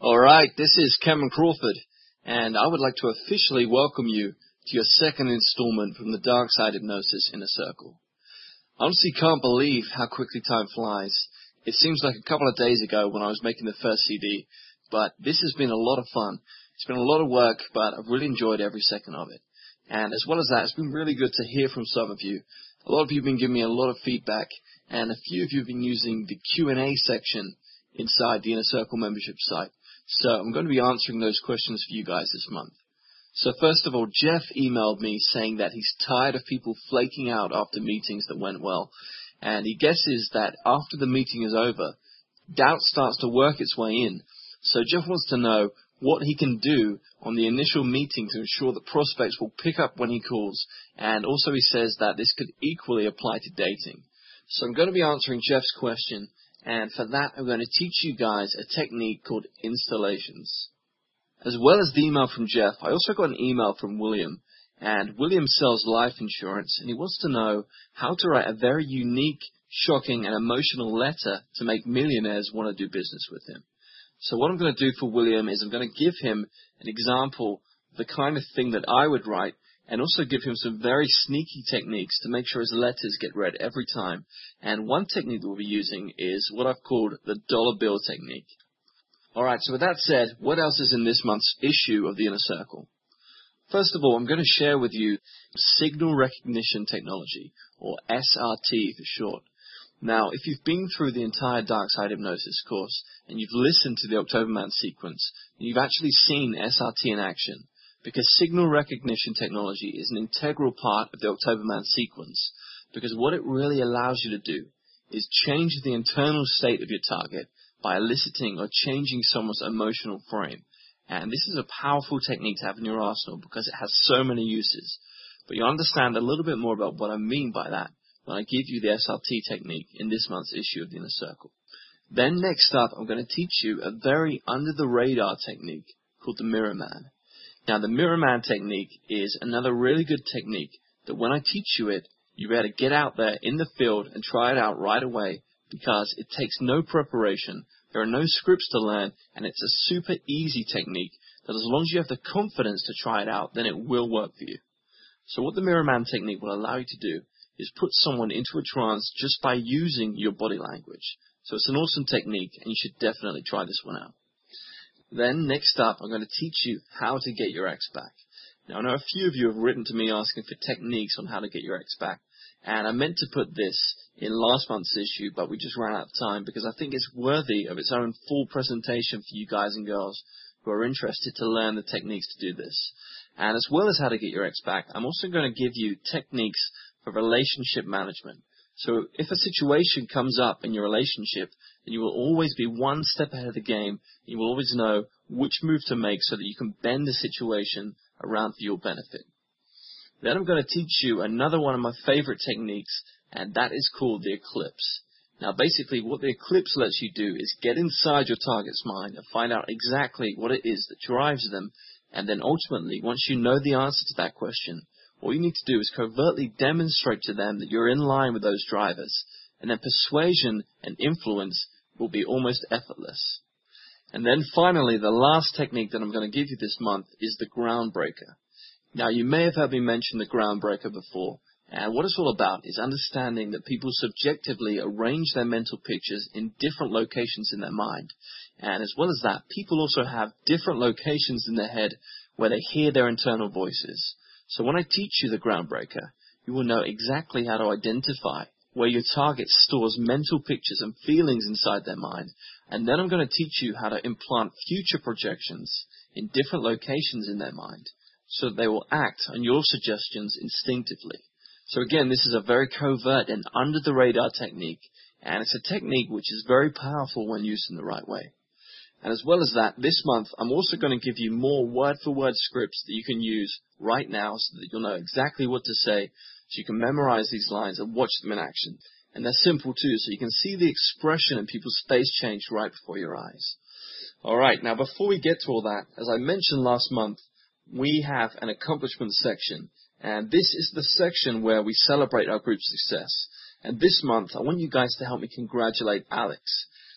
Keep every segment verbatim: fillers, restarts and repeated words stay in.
All right, this is Cameron Crawford, and I would like to officially welcome you to your second installment from the Dark Side Hypnosis Inner Circle. I honestly can't believe how quickly time flies. It seems like a couple of days ago when I was making the first C D, but this has been a lot of fun. It's been a lot of work, but I've really enjoyed every second of it. And as well as that, it's been really good to hear from some of you. A lot of you have been giving me a lot of feedback, and a few of you have been using the Q and A section inside the Inner Circle membership site. So I'm going to be answering those questions for you guys this month. So first of all, Jeff emailed me saying that he's tired of people flaking out after meetings that went well, and he guesses that after the meeting is over, doubt starts to work its way in. So Jeff wants to know what he can do on the initial meeting to ensure that prospects will pick up when he calls, and also he says that this could equally apply to dating. So I'm going to be answering Jeff's question, and for that I'm going to teach you guys a technique called installations. As well as the email from Jeff, I also got an email from William, and William sells life insurance, and he wants to know how to write a very unique, shocking, and emotional letter to make millionaires want to do business with him. So what I'm going to do for William is I'm going to give him an example of the kind of thing that I would write, and also give him some very sneaky techniques to make sure his letters get read every time. And one technique that we'll be using is what I've called the dollar bill technique. Alright, so with that said, what else is in this month's issue of the Inner Circle? First of all, I'm going to share with you signal recognition technology, or S R T for short. Now, if you've been through the entire Dark Side Hypnosis course, and you've listened to the Octoberman sequence, you've actually seen S R T in action, because signal recognition technology is an integral part of the Octoberman sequence, because what it really allows you to do is change the internal state of your target by eliciting or changing someone's emotional frame. And this is a powerful technique to have in your arsenal because it has so many uses. But you'll understand a little bit more about what I mean by that when I give you the S R T technique in this month's issue of the Inner Circle. Then next up, I'm going to teach you a very under-the-radar technique called the Mirror Man. Now, the Mirror Man technique is another really good technique that when I teach you it, you better get out there in the field and try it out right away, because it takes no preparation, there are no scripts to learn, and it's a super easy technique that as long as you have the confidence to try it out, then it will work for you. So what the Mirror Man technique will allow you to do is put someone into a trance just by using your body language. So it's an awesome technique, and you should definitely try this one out. Then next up, I'm going to teach you how to get your ex back. Now, I know a few of you have written to me asking for techniques on how to get your ex back, and I meant to put this in last month's issue, but we just ran out of time because I think it's worthy of its own full presentation for you guys and girls who are interested to learn the techniques to do this. And as well as how to get your ex back, I'm also going to give you techniques for relationship management. So if a situation comes up in your relationship, then you will always be one step ahead of the game, and you will always know which move to make so that you can bend the situation around for your benefit. Then I'm going to teach you another one of my favorite techniques, and that is called the eclipse. Now basically what the eclipse lets you do is get inside your target's mind and find out exactly what it is that drives them, and then ultimately, once you know the answer to that question, all you need to do is covertly demonstrate to them that you're in line with those drivers, and then persuasion and influence will be almost effortless. And then finally, the last technique that I'm going to give you this month is the groundbreaker. Now, you may have heard me mention the groundbreaker before, and what it's all about is understanding that people subjectively arrange their mental pictures in different locations in their mind. And as well as that, people also have different locations in their head where they hear their internal voices. So when I teach you the groundbreaker, you will know exactly how to identify where your target stores mental pictures and feelings inside their mind. And then I'm going to teach you how to implant future projections in different locations in their mind so that they will act on your suggestions instinctively. So again, this is a very covert and under-the-radar technique, and it's a technique which is very powerful when used in the right way. And as well as that, this month, I'm also going to give you more word-for-word scripts that you can use right now so that you'll know exactly what to say, so you can memorize these lines and watch them in action. And they're simple too, so you can see the expression in people's face change right before your eyes. Alright, now before we get to all that, as I mentioned last month, we have an accomplishment section. And this is the section where we celebrate our group's success. And this month, I want you guys to help me congratulate Alex.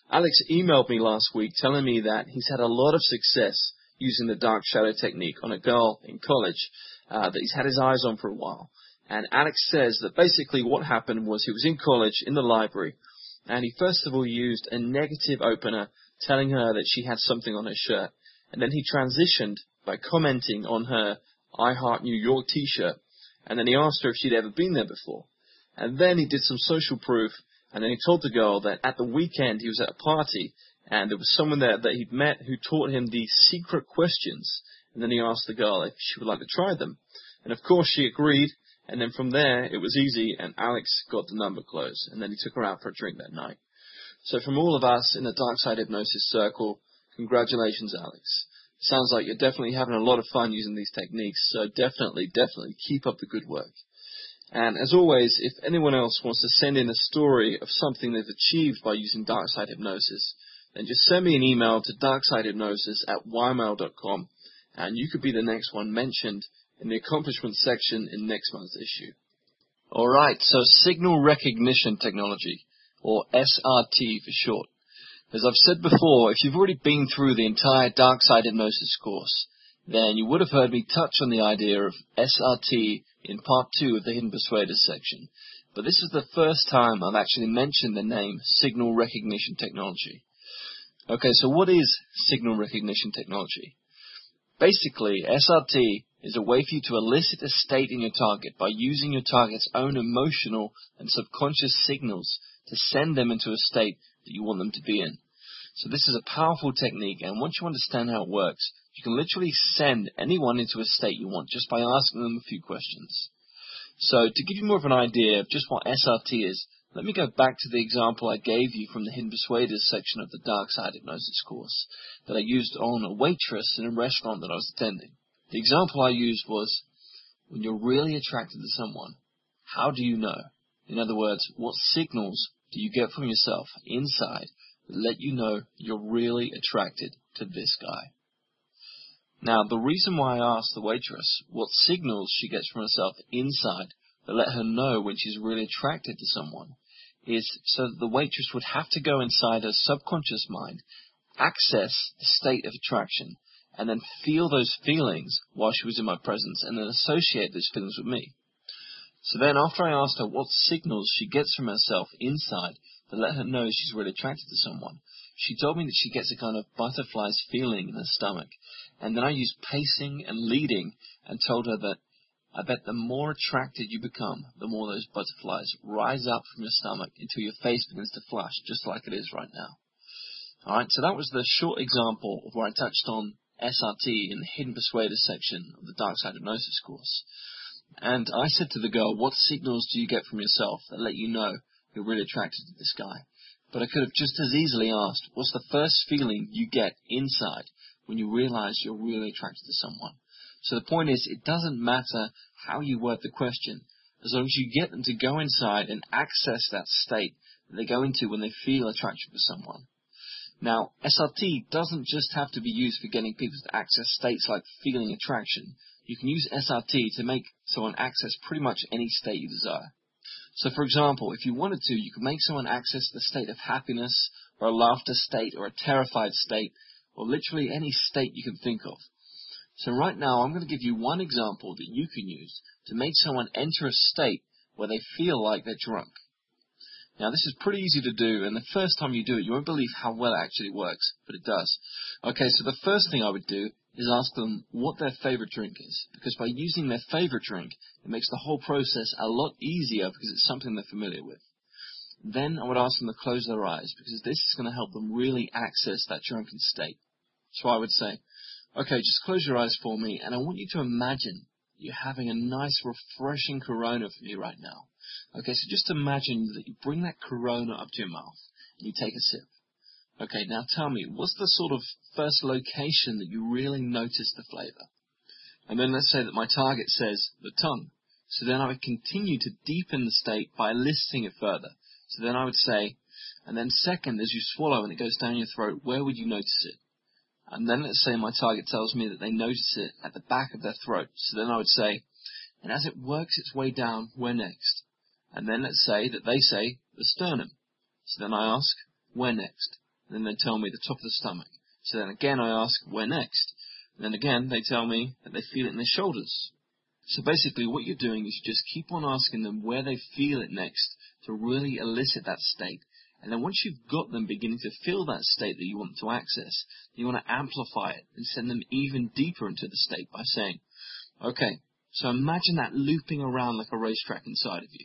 Alex emailed me last week telling me that he's had a lot of success using the dark shadow technique on a girl in college uh, that he's had his eyes on for a while. And Alex says that basically what happened was he was in college in the library, and he first of all used a negative opener telling her that she had something on her shirt. And then he transitioned by commenting on her I Heart New York t-shirt. And then he asked her if she'd ever been there before. And then he did some social proof. And then he told the girl that at the weekend he was at a party, and there was someone there that he'd met who taught him these secret questions. And then he asked the girl if she would like to try them. And of course she agreed. And then from there it was easy, and Alex got the number close. And then he took her out for a drink that night. So from all of us in the Dark Side Hypnosis circle, congratulations, Alex. Sounds like you're definitely having a lot of fun using these techniques, so definitely, definitely keep up the good work. And as always, if anyone else wants to send in a story of something they've achieved by using Dark Side Hypnosis, then just send me an email to darksidehypnosis at ymail dot com, and you could be the next one mentioned in the accomplishments section in next month's issue. Alright, so signal recognition technology, or S R T for short. As I've said before, if you've already been through the entire Dark Side Hypnosis course, then you would have heard me touch on the idea of S R T in part two of the Hidden Persuaders section. But this is the first time I've actually mentioned the name signal recognition technology. Okay, so what is signal recognition technology? Basically, S R T is a way for you to elicit a state in your target by using your target's own emotional and subconscious signals to send them into a state that you want them to be in. So this is a powerful technique, and once you understand how it works, you can literally send anyone into a state you want just by asking them a few questions. So to give you more of an idea of just what S R T is, let me go back to the example I gave you from the Hidden Persuaders section of the Dark Side Hypnosis course that I used on a waitress in a restaurant that I was attending. The example I used was, when you're really attracted to someone, how do you know? In other words, what signals do you get from yourself inside that let you know you're really attracted to this guy? Now, the reason why I asked the waitress what signals she gets from herself inside that let her know when she's really attracted to someone is so that the waitress would have to go inside her subconscious mind, access the state of attraction, and then feel those feelings while she was in my presence, and then associate those feelings with me. So then after I asked her what signals she gets from herself inside that let her know she's really attracted to someone, she told me that she gets a kind of butterflies feeling in her stomach. And then I used pacing and leading and told her that I bet the more attracted you become, the more those butterflies rise up from your stomach until your face begins to flush, just like it is right now. Alright, so that was the short example of where I touched on S R T in the Hidden Persuaders section of the Dark Side Hypnosis course. And I said to the girl, what signals do you get from yourself that let you know you're really attracted to this guy? But I could have just as easily asked, what's the first feeling you get inside when you realize you're really attracted to someone? So the point is, it doesn't matter how you word the question, as long as you get them to go inside and access that state that they go into when they feel attraction to someone. Now, S R T doesn't just have to be used for getting people to access states like feeling attraction. You can use S R T to make someone access pretty much any state you desire. So for example, if you wanted to, you could make someone access the state of happiness, or a laughter state, or a terrified state, or literally any state you can think of. So right now, I'm going to give you one example that you can use to make someone enter a state where they feel like they're drunk. Now, this is pretty easy to do, and the first time you do it, you won't believe how well it actually works, but it does. Okay, so the first thing I would do is ask them what their favorite drink is, because by using their favorite drink, it makes the whole process a lot easier because it's something they're familiar with. Then I would ask them to close their eyes, because this is going to help them really access that drunken state. So I would say, okay, just close your eyes for me, and I want you to imagine you're having a nice, refreshing Corona for me right now. Okay, so just imagine that you bring that Corona up to your mouth, and you take a sip. Okay, now tell me, what's the sort of first location that you really notice the flavor? And then let's say that my target says the tongue. So then I would continue to deepen the state by eliciting it further. So then I would say, and then second, as you swallow and it goes down your throat, where would you notice it? And then let's say my target tells me that they notice it at the back of their throat. So then I would say, and as it works its way down, where next? And then let's say that they say the sternum. So then I ask, where next? and then they tell me the top of the stomach. So then again I ask, where next? And then again they tell me that they feel it in their shoulders. So basically what you're doing is you just keep on asking them where they feel it next to really elicit that state. And then once you've got them beginning to feel that state that you want to access, you want to amplify it and send them even deeper into the state by saying, okay, so imagine that looping around like a racetrack inside of you.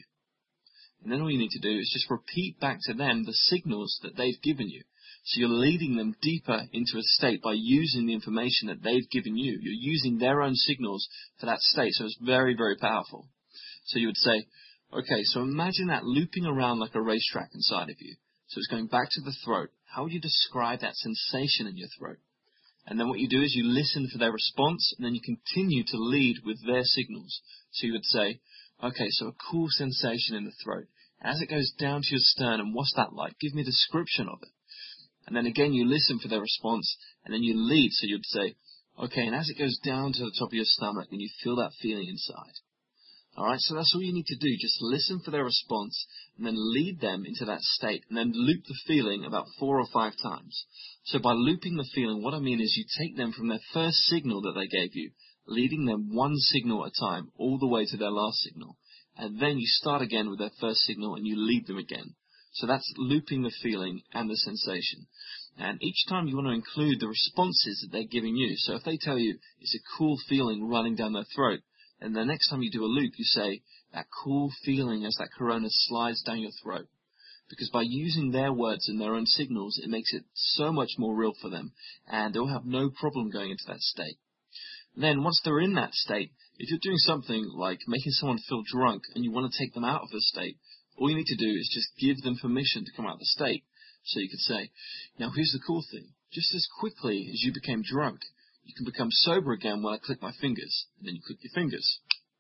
And then all you need to do is just repeat back to them the signals that they've given you. So you're leading them deeper into a state by using the information that they've given you. You're using their own signals for that state, so it's very, very powerful. So you would say, okay, so imagine that looping around like a racetrack inside of you. So it's going back to the throat. How would you describe that sensation in your throat? And then what you do is you listen for their response, and then you continue to lead with their signals. So you would say, okay, so a cool sensation in the throat. As it goes down to your sternum, what's that like? Give me a description of it. And then again, you listen for their response, and then you lead. So you'd say, okay, and as it goes down to the top of your stomach, and you feel that feeling inside. All right, so that's all you need to do. Just listen for their response, and then lead them into that state, and then loop the feeling about four or five times. So by looping the feeling, what I mean is you take them from their first signal that they gave you, leading them one signal at a time, all the way to their last signal. And then you start again with their first signal, and you lead them again. So that's looping the feeling and the sensation. And each time you want to include the responses that they're giving you. So if they tell you it's a cool feeling running down their throat, and the next time you do a loop, you say, that cool feeling as that corona slides down your throat. Because by using their words and their own signals, it makes it so much more real for them, and they'll have no problem going into that state. Then, once they're in that state, if you're doing something like making someone feel drunk and you want to take them out of the state, all you need to do is just give them permission to come out of the state. So you could say, now here's the cool thing. Just as quickly as you became drunk, you can become sober again when I click my fingers. And then you click your fingers.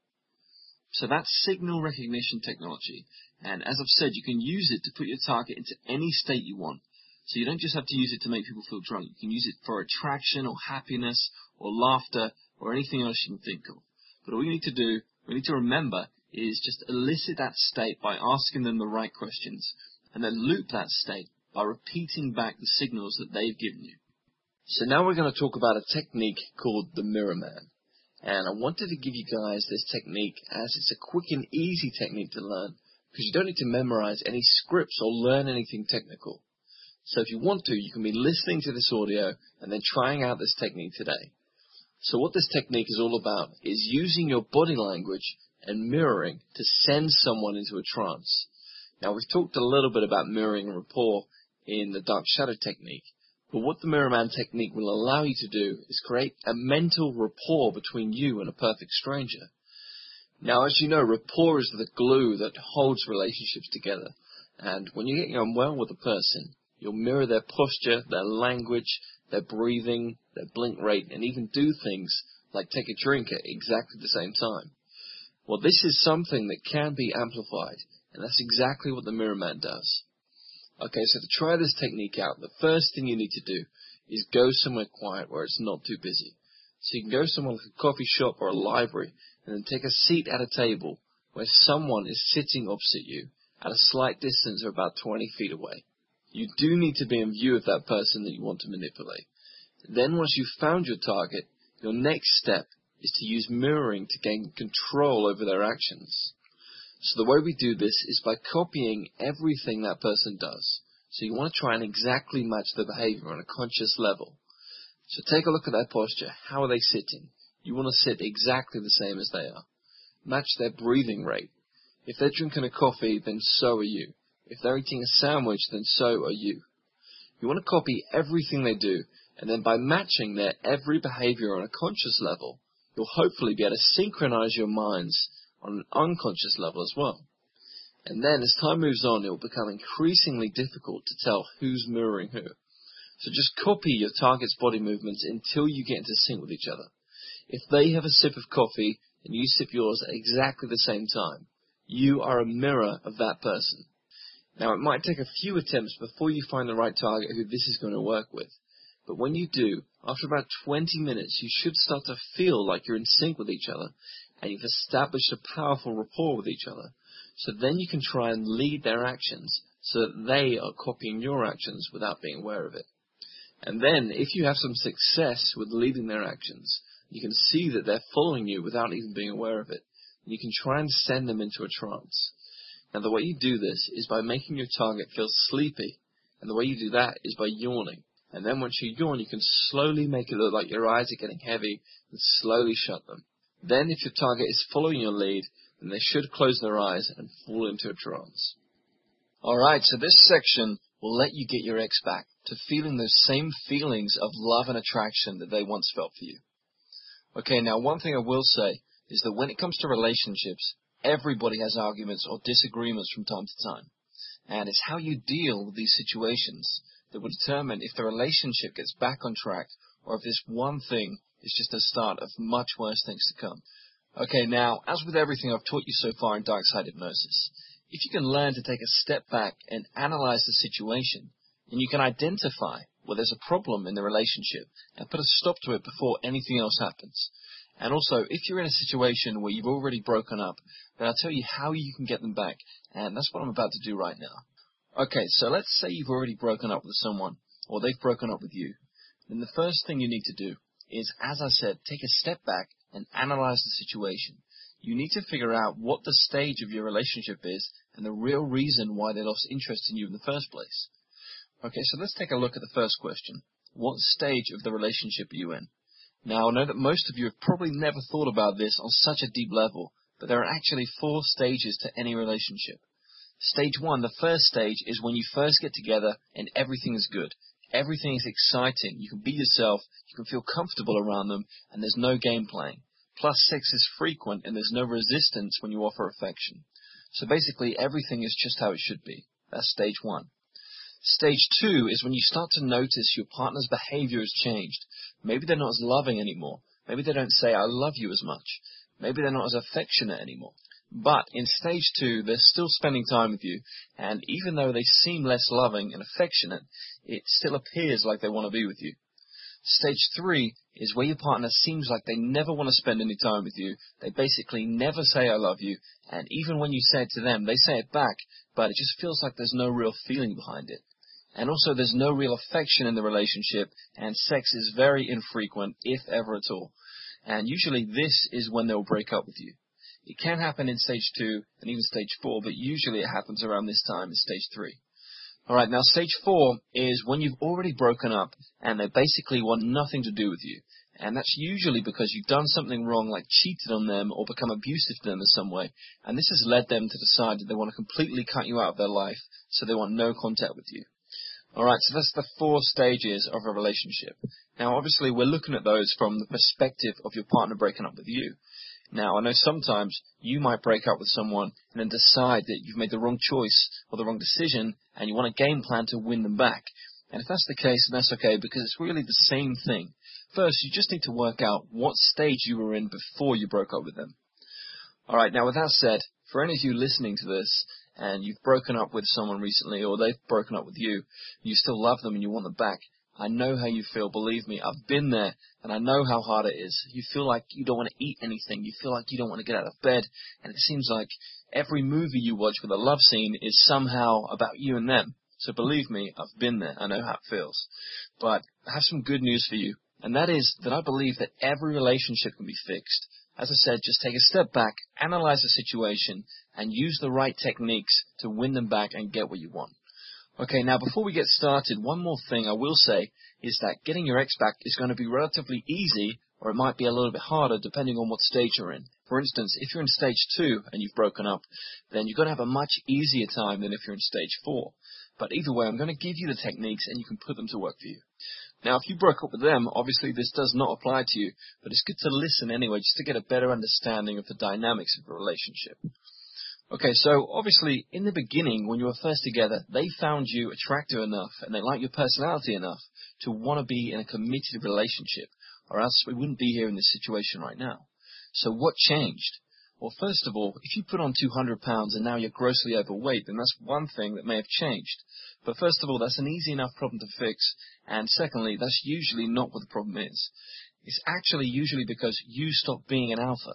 So that's signal recognition technology. And as I've said, you can use it to put your target into any state you want. So you don't just have to use it to make people feel drunk. You can use it for attraction or happiness or laughter or anything else you can think of. But all you need to do, what you need to remember, is just elicit that state by asking them the right questions, and then loop that state by repeating back the signals that they've given you. So now we're going to talk about a technique called the Mirror Man. And I wanted to give you guys this technique as it's a quick and easy technique to learn, because you don't need to memorize any scripts or learn anything technical. So if you want to, you can be listening to this audio and then trying out this technique today. So what this technique is all about is using your body language and mirroring to send someone into a trance. Now, we've talked a little bit about mirroring and rapport in the Dark Shadow technique, but what the Mirror Man technique will allow you to do is create a mental rapport between you and a perfect stranger. Now, as you know, rapport is the glue that holds relationships together, and when you're getting on well with a person, you'll mirror their posture, their language, their breathing, their blink rate, and even do things like take a drink at exactly the same time. Well, this is something that can be amplified, and that's exactly what the Mirror Man does. Okay, so to try this technique out, the first thing you need to do is go somewhere quiet where it's not too busy. So you can go somewhere like a coffee shop or a library, and then take a seat at a table where someone is sitting opposite you at a slight distance of about twenty feet away. You do need to be in view of that person that you want to manipulate. Then once you've found your target, your next step is to use mirroring to gain control over their actions. So the way we do this is by copying everything that person does. So you want to try and exactly match their behavior on a conscious level. So take a look at their posture. How are they sitting? You want to sit exactly the same as they are. Match their breathing rate. If they're drinking a coffee, then so are you. If they're eating a sandwich, then so are you. You want to copy everything they do, and then by matching their every behavior on a conscious level, you'll hopefully be able to synchronize your minds on an unconscious level as well. And then as time moves on, it will become increasingly difficult to tell who's mirroring who. So just copy your target's body movements until you get into sync with each other. If they have a sip of coffee and you sip yours at exactly the same time, you are a mirror of that person. Now, it might take a few attempts before you find the right target who this is going to work with. But when you do, after about twenty minutes, you should start to feel like you're in sync with each other, and you've established a powerful rapport with each other. So then you can try and lead their actions so that they are copying your actions without being aware of it. And then, if you have some success with leading their actions, you can see that they're following you without even being aware of it. And you can try and send them into a trance. Now, the way you do this is by making your target feel sleepy. And the way you do that is by yawning. And then once you yawn, you can slowly make it look like your eyes are getting heavy and slowly shut them. Then, if your target is following your lead, then they should close their eyes and fall into a trance. Alright, so this section will let you get your ex back to feeling those same feelings of love and attraction that they once felt for you. Okay, now one thing I will say is that when it comes to relationships, everybody has arguments or disagreements from time to time. And it's how you deal with these situations that will determine if the relationship gets back on track or if this one thing is just the start of much worse things to come. Okay, now, as with everything I've taught you so far in Dark-Side Hypnosis, if you can learn to take a step back and analyze the situation, and you can identify where there's a problem in the relationship and put a stop to it before anything else happens. And also, if you're in a situation where you've already broken up, then I'll tell you how you can get them back, and that's what I'm about to do right now. Okay, so let's say you've already broken up with someone, or they've broken up with you. Then the first thing you need to do is, as I said, take a step back and analyze the situation. You need to figure out what the stage of your relationship is and the real reason why they lost interest in you in the first place. Okay, so let's take a look at the first question. What stage of the relationship are you in? Now, I know that most of you have probably never thought about this on such a deep level, but there are actually four stages to any relationship. Stage one, the first stage, is when you first get together and everything is good. Everything is exciting. You can be yourself, you can feel comfortable around them, and there's no game playing. Plus, sex is frequent and there's no resistance when you offer affection. So basically, everything is just how it should be. That's stage one. Stage two is when you start to notice your partner's behavior has changed. Maybe they're not as loving anymore. Maybe they don't say, I love you as much. Maybe they're not as affectionate anymore. But in stage two, they're still spending time with you, and even though they seem less loving and affectionate, it still appears like they want to be with you. Stage three is where your partner seems like they never want to spend any time with you. They basically never say I love you, and even when you say it to them, they say it back, but it just feels like there's no real feeling behind it. And also there's no real affection in the relationship, and sex is very infrequent, if ever at all. And usually this is when they'll break up with you. It can happen in stage two and even stage four, but usually it happens around this time in stage three. Alright, now stage four is when you've already broken up and they basically want nothing to do with you. And that's usually because you've done something wrong, like cheated on them or become abusive to them in some way. And this has led them to decide that they want to completely cut you out of their life, so they want no contact with you. Alright, so that's the four stages of a relationship. Now obviously we're looking at those from the perspective of your partner breaking up with you. Now, I know sometimes you might break up with someone and then decide that you've made the wrong choice or the wrong decision and you want a game plan to win them back. And if that's the case, then that's okay, because it's really the same thing. First, you just need to work out what stage you were in before you broke up with them. Alright, now with that said, for any of you listening to this and you've broken up with someone recently or they've broken up with you, you still love them and you want them back, I know how you feel, believe me. I've been there, and I know how hard it is. You feel like you don't want to eat anything. You feel like you don't want to get out of bed, and it seems like every movie you watch with a love scene is somehow about you and them. So believe me, I've been there. I know how it feels. But I have some good news for you, and that is that I believe that every relationship can be fixed. As I said, just take a step back, analyze the situation, and use the right techniques to win them back and get what you want. Okay, now before we get started, one more thing I will say is that getting your ex back is going to be relatively easy, or it might be a little bit harder depending on what stage you're in. For instance, if you're in stage two and you've broken up, then you're going to have a much easier time than if you're in stage four. But either way, I'm going to give you the techniques and you can put them to work for you. Now, if you broke up with them, obviously this does not apply to you, but it's good to listen anyway just to get a better understanding of the dynamics of the relationship. Okay, so obviously in the beginning when you were first together, they found you attractive enough and they liked your personality enough to want to be in a committed relationship, or else we wouldn't be here in this situation right now. So what changed? Well, first of all, if you put on two hundred pounds and now you're grossly overweight, then that's one thing that may have changed. But first of all, that's an easy enough problem to fix, and secondly, that's usually not what the problem is. It's actually usually because you stopped being an alpha.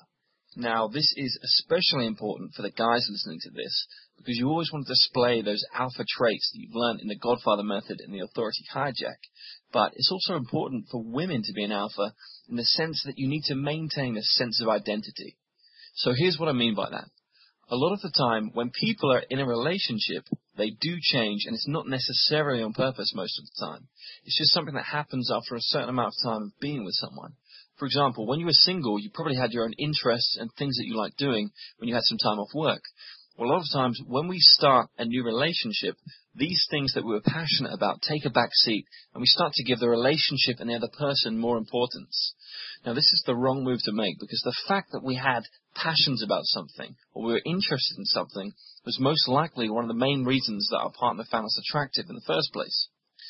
Now, this is especially important for the guys listening to this, because you always want to display those alpha traits that you've learned in the Godfather method and the authority hijack. But it's also important for women to be an alpha in the sense that you need to maintain a sense of identity. So here's what I mean by that. A lot of the time, when people are in a relationship, they do change, and it's not necessarily on purpose most of the time. It's just something that happens after a certain amount of time of being with someone. For example, when you were single, you probably had your own interests and things that you liked doing when you had some time off work. Well, a lot of times, when we start a new relationship, these things that we were passionate about take a back seat, and we start to give the relationship and the other person more importance. Now, this is the wrong move to make, because the fact that we had passions about something, or we were interested in something, was most likely one of the main reasons that our partner found us attractive in the first place.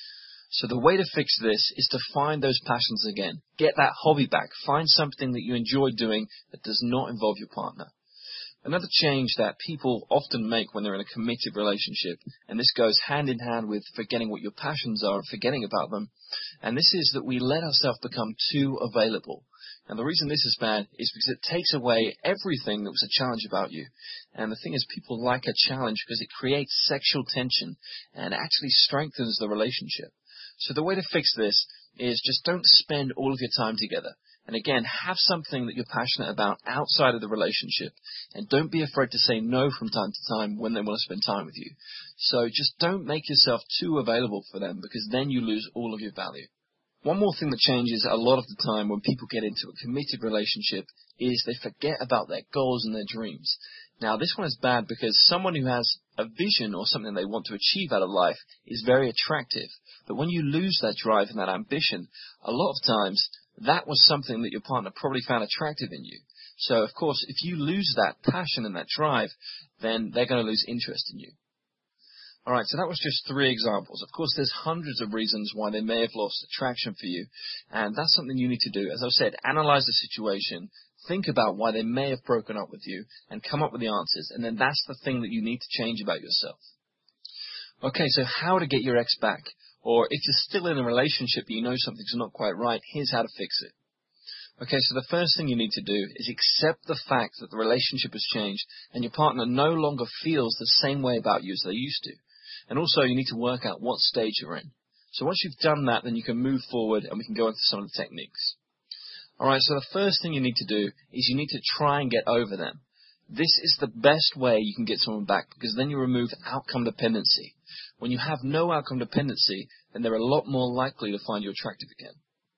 So the way to fix this is to find those passions again. Get that hobby back. Find something that you enjoy doing that does not involve your partner. Another change that people often make when they're in a committed relationship, and this goes hand in hand with forgetting what your passions are and forgetting about them, and this is that we let ourselves become too available. And the reason this is bad is because it takes away everything that was a challenge about you. And the thing is, people like a challenge because it creates sexual tension and actually strengthens the relationship. So the way to fix this is just don't spend all of your time together. And again, have something that you're passionate about outside of the relationship. And don't be afraid to say no from time to time when they want to spend time with you. So just don't make yourself too available for them, because then you lose all of your value. One more thing that changes a lot of the time when people get into a committed relationship is they forget about their goals and their dreams. Now, this one is bad because someone who has a vision or something they want to achieve out of life is very attractive. But when you lose that drive and that ambition, a lot of times that was something that your partner probably found attractive in you. So, of course, if you lose that passion and that drive, then they're going to lose interest in you. All right, so that was just three examples. Of course, there's hundreds of reasons why they may have lost attraction for you, and that's something you need to do. As I've said, analyze the situation, think about why they may have broken up with you, and come up with the answers, and then that's the thing that you need to change about yourself. Okay, so how to get your ex back? Or if you're still in a relationship but you know something's not quite right, here's how to fix it. Okay, so the first thing you need to do is accept the fact that the relationship has changed and your partner no longer feels the same way about you as they used to. And also, you need to work out what stage you're in. So once you've done that, then you can move forward and we can go into some of the techniques. All right, so the first thing you need to do is you need to try and get over them. This is the best way you can get someone back, because then you remove outcome dependency. When you have no outcome dependency, then they're a lot more likely to find you attractive again.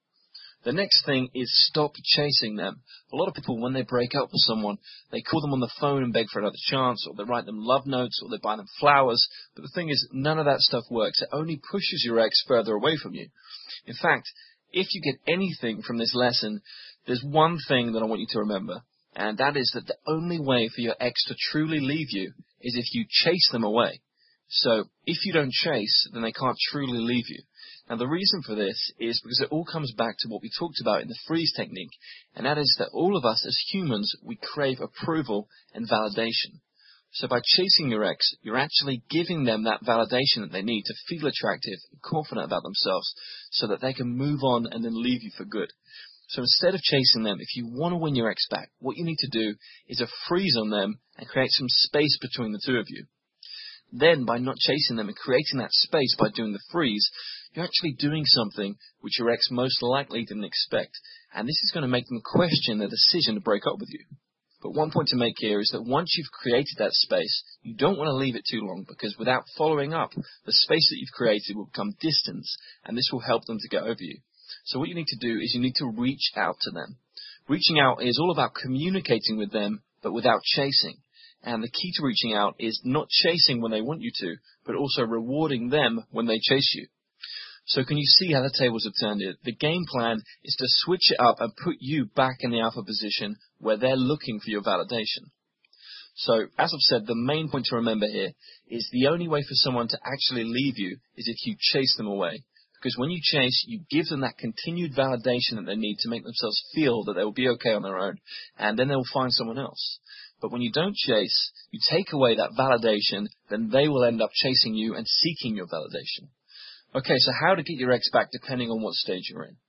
The next thing is stop chasing them. A lot of people, when they break up with someone, they call them on the phone and beg for another chance, or they write them love notes, or they buy them flowers. But the thing is, none of that stuff works. It only pushes your ex further away from you. In fact, if you get anything from this lesson, there's one thing that I want you to remember, and that is that the only way for your ex to truly leave you is if you chase them away. So if you don't chase, then they can't truly leave you. Now, the reason for this is because it all comes back to what we talked about in the freeze technique, and that is that all of us as humans, we crave approval and validation. So by chasing your ex, you're actually giving them that validation that they need to feel attractive and confident about themselves so that they can move on and then leave you for good. So instead of chasing them, if you want to win your ex back, what you need to do is a freeze on them and create some space between the two of you. Then, by not chasing them and creating that space by doing the freeze, you're actually doing something which your ex most likely didn't expect. And this is going to make them question their decision to break up with you. But one point to make here is that once you've created that space, you don't want to leave it too long, because without following up, the space that you've created will become distance, and this will help them to get over you. So what you need to do is you need to reach out to them. Reaching out is all about communicating with them, but without chasing. And the key to reaching out is not chasing when they want you to, but also rewarding them when they chase you. So can you see how the tables have turned here? The game plan is to switch it up and put you back in the alpha position where they're looking for your validation. So, as I've said, the main point to remember here is the only way for someone to actually leave you is if you chase them away. Because when you chase, you give them that continued validation that they need to make themselves feel that they will be okay on their own, and then they'll find someone else. But when you don't chase, you take away that validation, then they will end up chasing you and seeking your validation. Okay, so how to get your ex back depending on what stage you're in.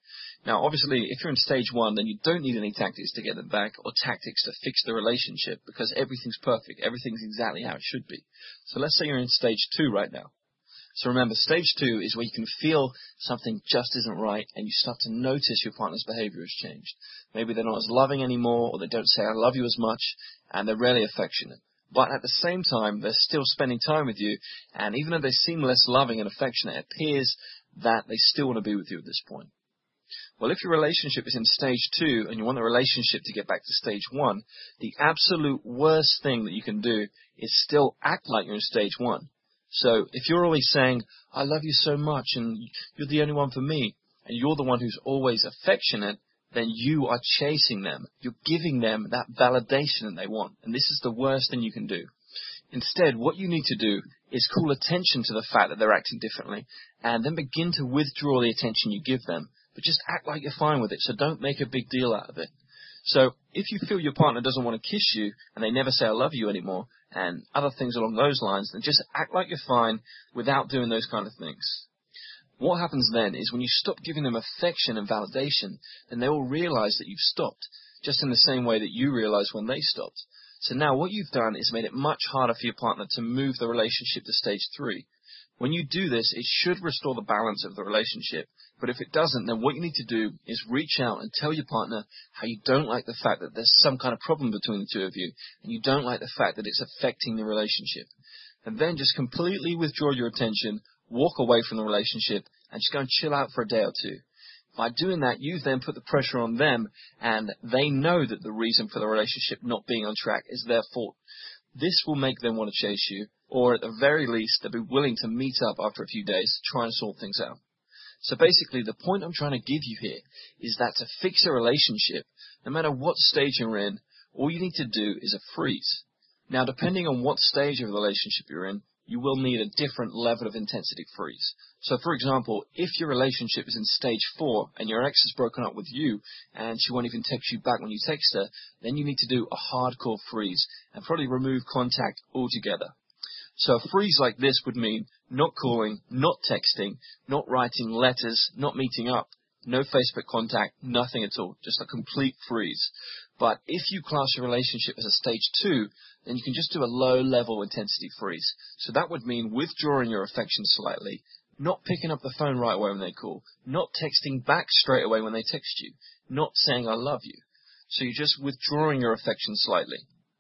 Now, obviously, if you're in stage one, then you don't need any tactics to get them back or tactics to fix the relationship because everything's perfect. Everything's exactly how it should be. So let's say you're in stage two right now. So remember, stage two is where you can feel something just isn't right and you start to notice your partner's behavior has changed. Maybe they're not as loving anymore, or they don't say I love you as much, and they're rarely affectionate. But at the same time, they're still spending time with you, and even though they seem less loving and affectionate, it appears that they still want to be with you at this point. Well, if your relationship is in stage two and you want the relationship to get back to stage one, the absolute worst thing that you can do is still act like you're in stage one. So if you're always saying, I love you so much and you're the only one for me, and you're the one who's always affectionate, then you are chasing them. You're giving them that validation that they want. And this is the worst thing you can do. Instead, what you need to do is call attention to the fact that they're acting differently and then begin to withdraw the attention you give them. But just act like you're fine with it, so don't make a big deal out of it. So if you feel your partner doesn't want to kiss you and they never say I love you anymore and other things along those lines, then just act like you're fine without doing those kind of things. What happens then is when you stop giving them affection and validation, then they will realize that you've stopped, just in the same way that you realized when they stopped. So now what you've done is made it much harder for your partner to move the relationship to stage three. When you do this, it should restore the balance of the relationship. But if it doesn't, then what you need to do is reach out and tell your partner how you don't like the fact that there's some kind of problem between the two of you, and you don't like the fact that it's affecting the relationship. And then just completely withdraw your attention, walk away from the relationship, and just go and chill out for a day or two. By doing that, you then put the pressure on them, and they know that the reason for the relationship not being on track is their fault. This will make them want to chase you, or at the very least, they'll be willing to meet up after a few days to try and sort things out. So basically, the point I'm trying to give you here is that to fix a relationship, no matter what stage you're in, all you need to do is a freeze. Now, depending on what stage of the relationship you're in, you will need a different level of intensity freeze. So, for example, if your relationship is in stage four and your ex has broken up with you and she won't even text you back when you text her, then you need to do a hardcore freeze and probably remove contact altogether. So a freeze like this would mean not calling, not texting, not writing letters, not meeting up, no Facebook contact, nothing at all, just a complete freeze. But if you class your relationship as a stage two, then you can just do a low-level intensity freeze. So that would mean withdrawing your affection slightly, not picking up the phone right away when they call, not texting back straight away when they text you, not saying I love you. So you're just withdrawing your affection slightly.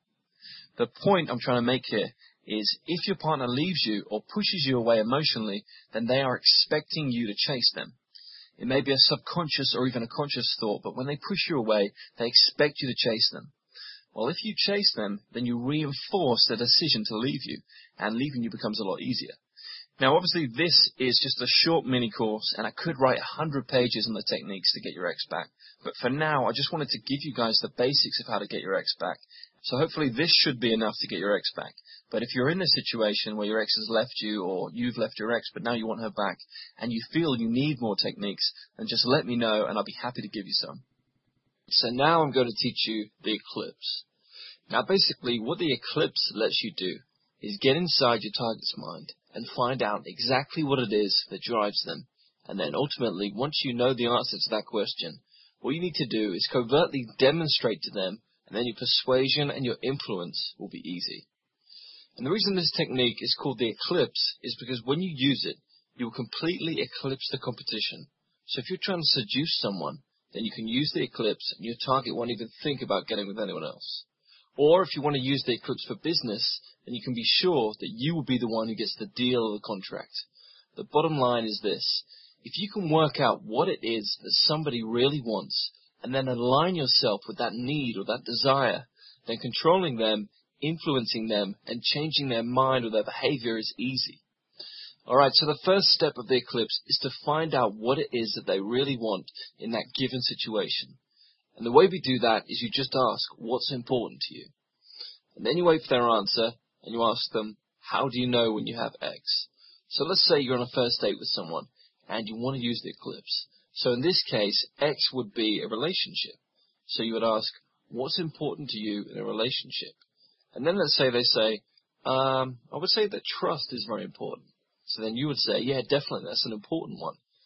The point I'm trying to make here is if your partner leaves you or pushes you away emotionally, then they are expecting you to chase them. It may be a subconscious or even a conscious thought, but when they push you away, they expect you to chase them. Well, if you chase them, then you reinforce the decision to leave you, and leaving you becomes a lot easier. Now, obviously, this is just a short mini course, and I could write one hundred pages on the techniques to get your ex back. But for now, I just wanted to give you guys the basics of how to get your ex back. So hopefully this should be enough to get your ex back. But if you're in a situation where your ex has left you, or you've left your ex, but now you want her back, and you feel you need more techniques, then just let me know, and I'll be happy to give you some. So now I'm going to teach you the eclipse. Now basically, what the eclipse lets you do is get inside your target's mind and find out exactly what it is that drives them. And then ultimately, once you know the answer to that question, what you need to do is covertly demonstrate to them, and then your persuasion and your influence will be easy. And the reason this technique is called the eclipse is because when you use it, you will completely eclipse the competition. So if you're trying to seduce someone, then you can use the eclipse and your target won't even think about getting with anyone else. Or if you want to use the eclipse for business, then you can be sure that you will be the one who gets the deal or the contract. The bottom line is this: if you can work out what it is that somebody really wants, and then align yourself with that need or that desire, then controlling them, influencing them, and changing their mind or their behavior is easy. Alright, so the first step of the eclipse is to find out what it is that they really want in that given situation. And the way we do that is you just ask, what's important to you? And then you wait for their answer, and you ask them, how do you know when you have X? So let's say you're on a first date with someone, and you want to use the eclipse. So in this case, X would be a relationship. So you would ask, what's important to you in a relationship? And then let's say they say, um, I would say that trust is very important. So then you would say, yeah, definitely, that's an important one.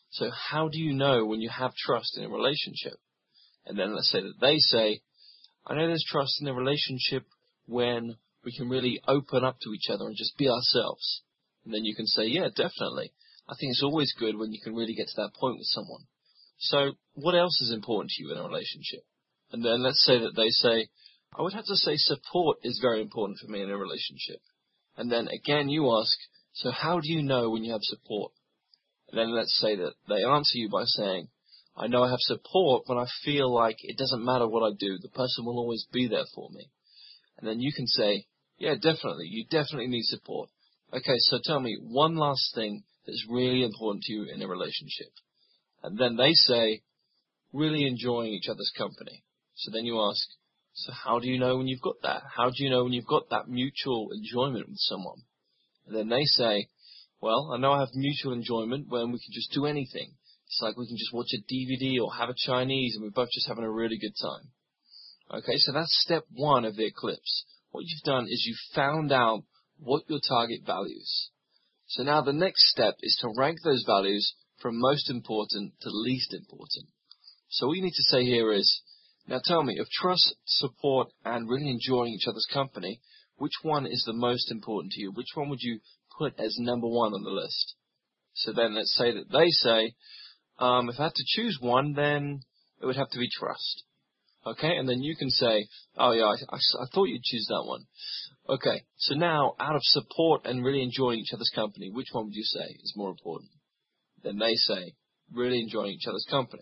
So how do you know when you have trust in a relationship? And then let's say that they say, I know there's trust in a relationship when we can really open up to each other and just be ourselves. And then you can say, yeah, definitely. I think it's always good when you can really get to that point with someone. So what else is important to you in a relationship? And then let's say that they say, I would have to say support is very important for me in a relationship. And then again you ask, so how do you know when you have support? And then let's say that they answer you by saying, I know I have support when I feel like it doesn't matter what I do, the person will always be there for me. And then you can say, yeah, definitely, you definitely need support. Okay, so tell me one last thing that's really important to you in a relationship. And then they say, really enjoying each other's company. So then you ask, so how do you know when you've got that? How do you know when you've got that mutual enjoyment with someone? And then they say, well, I know I have mutual enjoyment when we can just do anything. It's like we can just watch a D V D or have a Chinese and we're both just having a really good time. Okay, so that's step one of the eclipse. What you've done is you've found out what your target values. So now the next step is to rank those values from most important to least important. So what you need to say here is, now tell me, of trust, support, and really enjoying each other's company, which one is the most important to you? Which one would you put as number one on the list? So then let's say that they say, um, if I had to choose one, then it would have to be trust. Okay, and then you can say, oh yeah, I, I, I thought you'd choose that one. Okay, so now out of support and really enjoying each other's company, which one would you say is more important? Then they say, really enjoying each other's company.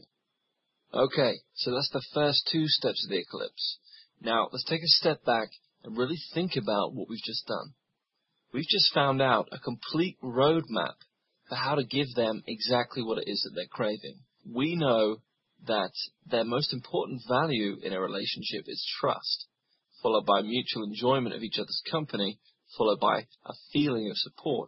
Okay, so that's the first two steps of the eclipse. Now, let's take a step back and really think about what we've just done. We've just found out a complete roadmap for how to give them exactly what it is that they're craving. We know that their most important value in a relationship is trust, followed by mutual enjoyment of each other's company, followed by a feeling of support.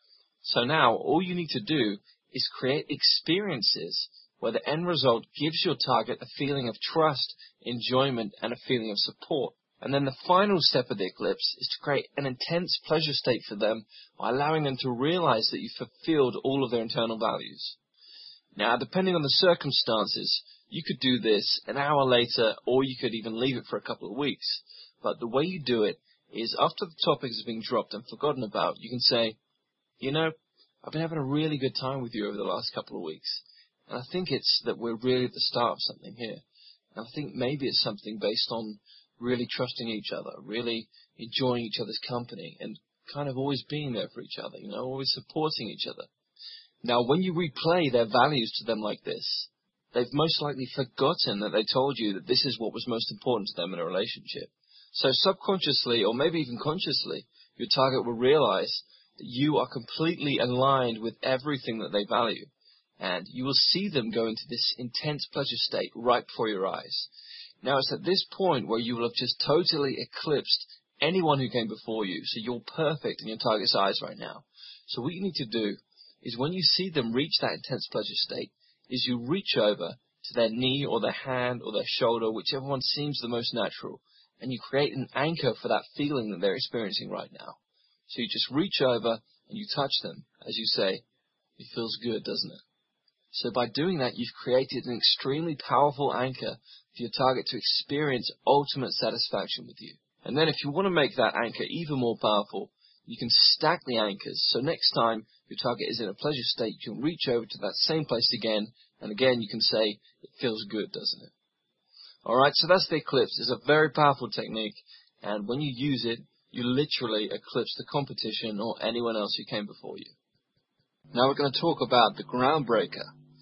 So now, all you need to do is create experiences where the end result gives your target a feeling of trust, enjoyment, and a feeling of support. And then the final step of the eclipse is to create an intense pleasure state for them by allowing them to realize that you've fulfilled all of their internal values. Now, depending on the circumstances, you could do this an hour later, or you could even leave it for a couple of weeks. But the way you do it is after the topic has been dropped and forgotten about, you can say, you know, I've been having a really good time with you over the last couple of weeks. And I think it's that we're really at the start of something here. And I think maybe it's something based on really trusting each other, really enjoying each other's company, and kind of always being there for each other, you know, always supporting each other. Now, when you replay their values to them like this, they've most likely forgotten that they told you that this is what was most important to them in a relationship. So subconsciously, or maybe even consciously, your target will realize that you are completely aligned with everything that they value. And you will see them go into this intense pleasure state right before your eyes. Now, it's at this point where you will have just totally eclipsed anyone who came before you. So you're perfect in your target's eyes right now. So what you need to do is when you see them reach that intense pleasure state, is you reach over to their knee or their hand or their shoulder, whichever one seems the most natural, and you create an anchor for that feeling that they're experiencing right now. So you just reach over and you touch them as you say, it feels good, doesn't it? So by doing that, you've created an extremely powerful anchor for your target to experience ultimate satisfaction with you. And then if you want to make that anchor even more powerful, you can stack the anchors. So next time your target is in a pleasure state, you can reach over to that same place again, and again you can say, it feels good, doesn't it? Alright, so that's the eclipse. It's a very powerful technique, and when you use it, you literally eclipse the competition or anyone else who came before you. Now we're going to talk about the groundbreaker.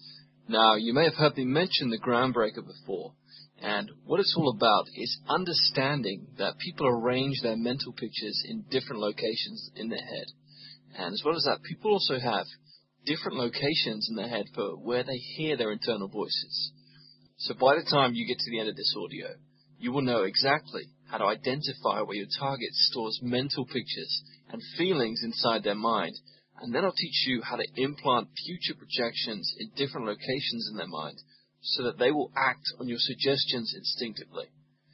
Now, you may have heard me mention the groundbreaker before, and what it's all about is understanding that people arrange their mental pictures in different locations in their head. And as well as that, people also have different locations in their head for where they hear their internal voices. So by the time you get to the end of this audio, you will know exactly how to identify where your target stores mental pictures and feelings inside their mind. And then I'll teach you how to implant future projections in different locations in their mind so that they will act on your suggestions instinctively.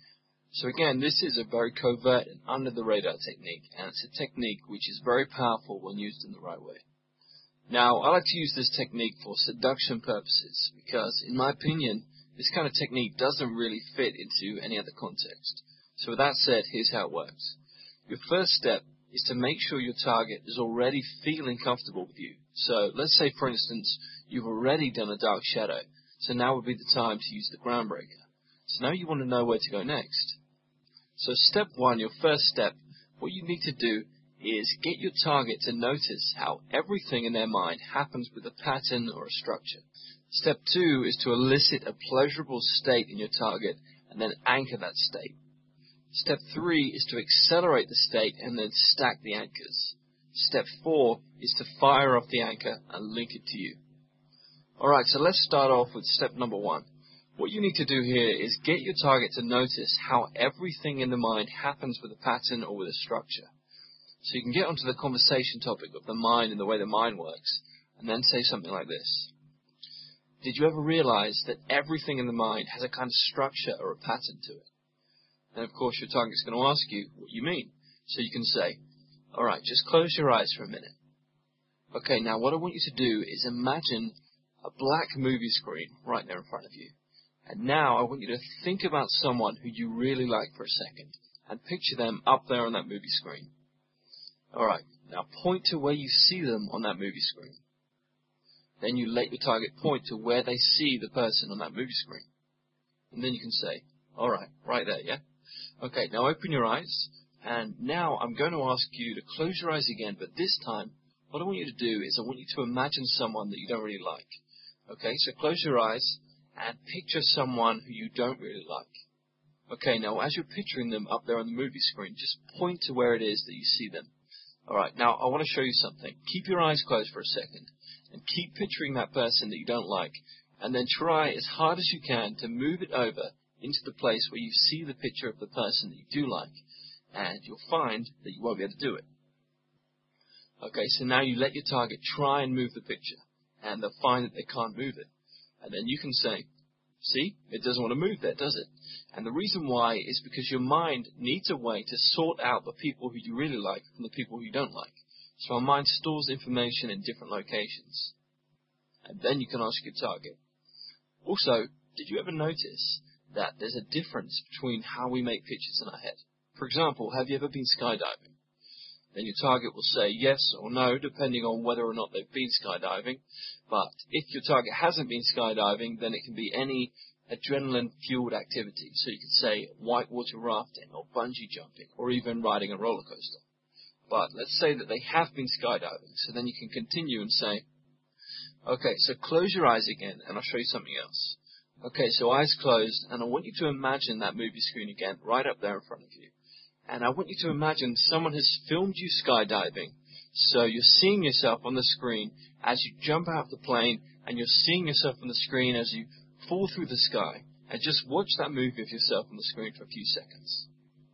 So again, this is a very covert and under the radar technique, and it's a technique which is very powerful when used in the right way. Now, I like to use this technique for seduction purposes because, in my opinion, this kind of technique doesn't really fit into any other context. So with that said, here's how it works. Your first step is to make sure your target is already feeling comfortable with you. So let's say, for instance, you've already done a dark shadow, so now would be the time to use the groundbreaker. So now you want to know where to go next. So step one, your first step, what you need to do is get your target to notice how everything in their mind happens with a pattern or a structure. Step two is to elicit a pleasurable state in your target and then anchor that state. Step three is to accelerate the state and then stack the anchors. Step four is to fire off the anchor and link it to you. Alright, so let's start off with step number one. What you need to do here is get your target to notice how everything in the mind happens with a pattern or with a structure. So you can get onto the conversation topic of the mind and the way the mind works, and then say something like this. Did you ever realize that everything in the mind has a kind of structure or a pattern to it? And of course your target's going to ask you what you mean. So you can say, alright, just close your eyes for a minute. Okay, now what I want you to do is imagine a black movie screen right there in front of you. And now I want you to think about someone who you really like for a second, and picture them up there on that movie screen. Alright, now point to where you see them on that movie screen. Then you let your target point to where they see the person on that movie screen. And then you can say, alright, right there, yeah? Okay, now open your eyes, and now I'm going to ask you to close your eyes again, but this time, what I want you to do is I want you to imagine someone that you don't really like. Okay, so close your eyes, and picture someone who you don't really like. Okay, now as you're picturing them up there on the movie screen, just point to where it is that you see them. Alright, now I want to show you something. Keep your eyes closed for a second, and keep picturing that person that you don't like, and then try as hard as you can to move it over into the place where you see the picture of the person that you do like, and you'll find that you won't be able to do it. Okay, so now you let your target try and move the picture, and they'll find that they can't move it. And then you can say, see, it doesn't want to move there, does it? And the reason why is because your mind needs a way to sort out the people who you really like from the people who you don't like. So our mind stores information in different locations. And then you can ask your target. Also, did you ever notice that there's a difference between how we make pictures in our head? For example, have you ever been skydiving? Then your target will say yes or no, depending on whether or not they've been skydiving. But if your target hasn't been skydiving, then it can be any adrenaline-fueled activity. So you could say whitewater rafting or bungee jumping or even riding a roller coaster. But let's say that they have been skydiving, so then you can continue and say, okay, so close your eyes again and I'll show you something else. Okay, so eyes closed, and I want you to imagine that movie screen again right up there in front of you. And I want you to imagine someone has filmed you skydiving, so you're seeing yourself on the screen as you jump out of the plane, and you're seeing yourself on the screen as you fall through the sky. And just watch that movie of yourself on the screen for a few seconds.